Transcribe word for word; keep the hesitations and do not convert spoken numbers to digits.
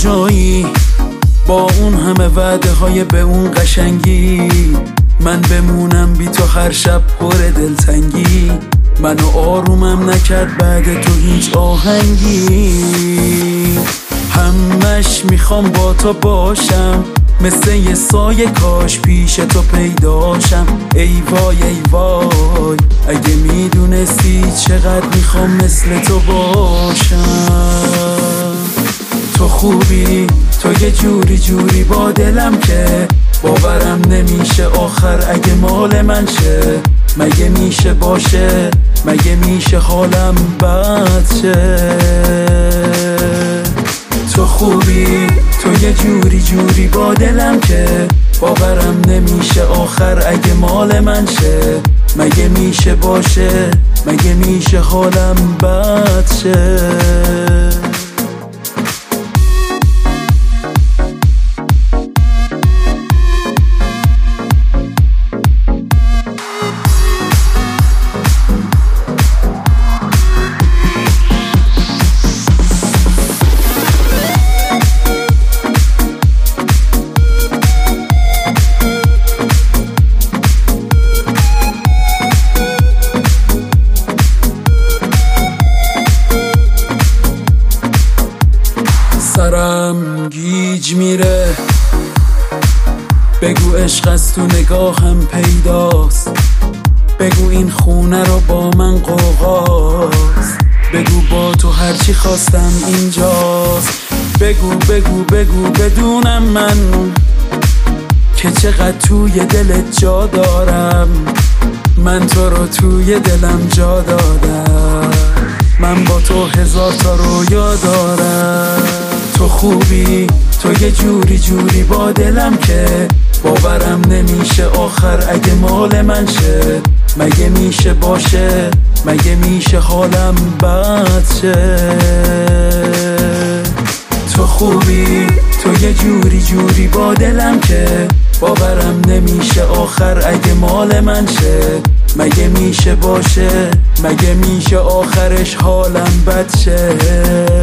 کجایی با اون همه وعده های به اون قشنگی؟ من بمونم بی تو هر شب پر دلتنگی، منو آرومم نکرد بعد تو هیچ آهنگی. همش میخوام با تو باشم، مثل یه سایه کاش پیش تو پیداشم. ای وای ای وای اگه میدونستی چقدر میخوام مثل تو باشم. تو خوبی، تو یه جوری جوری با دلم که باورم نمیشه آخر اگه مال من شه. مگه میشه باشه، مگه میشه حالم بد شه؟ تو خوبی، تو یه جوری جوری با دلم که باورم نمیشه آخر اگه مال من شه. مگه میشه باشه، مگه میشه حالم بد شه؟ سرم گیج میره، بگو عشق از تو نگاهم پیداست. بگو این خونه رو با من قوقاست. بگو با تو هرچی خواستم اینجاست. بگو بگو بگو بدونم من که چقدر توی دلت جا دارم. من تو رو توی دلم جا دادم. من با تو هزار تا رویا دارم. تو خوبی، تو یه جوری جوری با دلم که باورم نمیشه آخر اگه مال من شه. مگه میشه باشه، مگه میشه حالم بد شه؟ تو خوبی، تو یه جوری جوری با دلم که باورم نمیشه آخر اگه مال من شه. مگه میشه باشه، مگه میشه آخرش حالم بد شه؟